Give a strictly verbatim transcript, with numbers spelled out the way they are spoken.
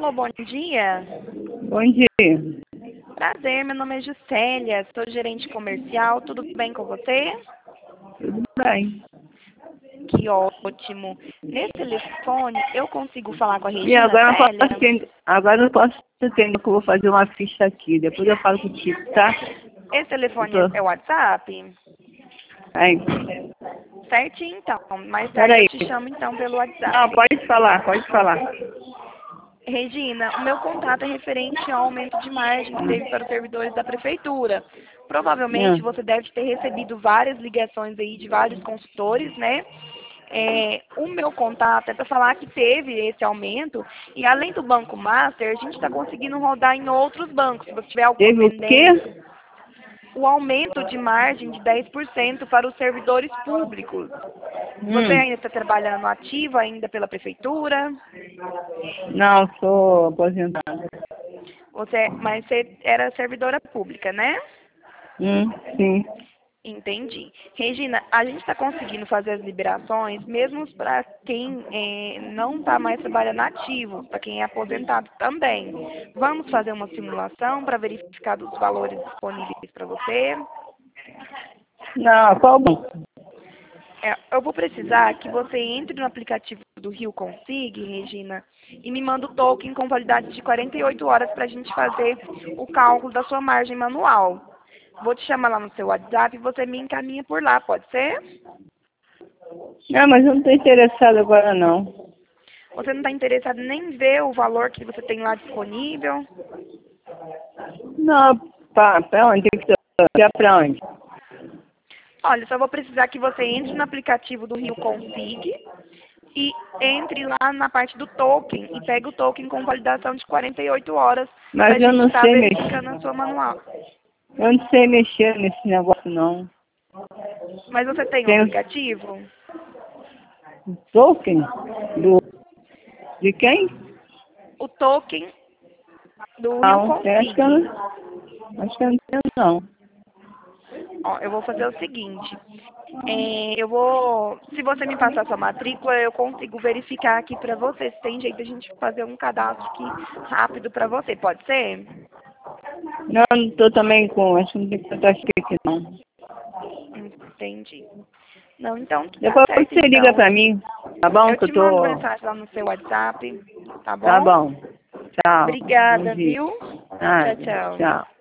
Alô, bom dia. Bom dia. Prazer, meu nome é Juscelia, sou gerente comercial, tudo bem com você? Tudo bem. Que ótimo. Nesse telefone, eu consigo falar com a E Regina agora eu Célia? posso atender, agora eu posso atender, que eu vou fazer uma ficha aqui. Depois eu falo contigo, tá? Esse Eu telefone tô... é o WhatsApp? Aí. Certinho, então. Mais tarde eu Peraí. te chamo, então, pelo Não, WhatsApp. pode falar, pode falar. Regina, o meu contato é referente ao aumento de margem que teve para os servidores da prefeitura. Provavelmente Hum. você deve ter recebido várias ligações aí de vários consultores, né? É, o meu contato é para falar que teve esse aumento e além do Banco Master, a gente está conseguindo rodar em outros bancos. Se você tiver alguma Teve o pendência, quê? o aumento de margem de dez por cento para os servidores públicos. Você Hum. ainda está trabalhando ativo ainda pela prefeitura? Não, sou aposentada. Você, mas você era servidora pública, né? Hum, sim. Entendi. Regina, a gente está conseguindo fazer as liberações, mesmo para quem eh, não está mais trabalhando ativo, para quem é aposentado também. Vamos fazer uma simulação para verificar os valores disponíveis para você. Não, qual banco? É, eu vou precisar que você entre no aplicativo do Rio Consig, Regina, e me manda o token com validade de quarenta e oito horas para a gente fazer o cálculo da sua margem manual. Vou te chamar lá no seu WhatsApp e você me encaminha por lá, pode ser? Não, mas eu não estou interessada agora, não. Você não está interessado nem em ver o valor que você tem lá disponível? Não, pra, pra onde? Tem que ser pra onde? Olha, só vou precisar que você entre no aplicativo do Rio Consig e entre lá na parte do token e pegue o token com validação de quarenta e oito horas para Mas a eu gente não estar sei verificando a mexer. sua manual. Eu não sei mexer nesse negócio, não. Mas você tem o Tem aplicativo? o token do... de quem? O token do Rio Não, tem, acho que eu Consig. não, acho que eu não tenho, não. Ó, eu vou fazer o seguinte. É, eu vou, se você me passar sua matrícula, eu consigo verificar aqui pra você se tem jeito de a gente fazer um cadastro aqui rápido pra você, pode ser? Não, não tô também com, acho que não tem que botar aqui, não. Entendi. Não, então tá Depois certo, você liga então. pra mim, tá bom? Eu Que eu te mando tô... mensagem lá no seu WhatsApp, tá Tá bom? bom. Tchau. Bom Obrigada, dia. viu? Ah, Tchau, tchau. tchau.